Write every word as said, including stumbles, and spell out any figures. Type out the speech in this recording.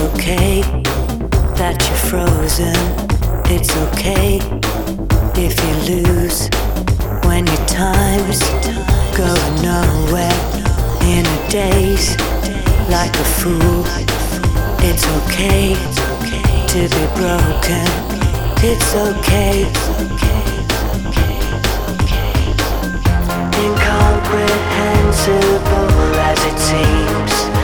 okay that you're frozen. It's okay if you lose when your time's going nowhere. In a daze, like a fool. It's okay to be broken. It's okay. Incomprehensible as it seems.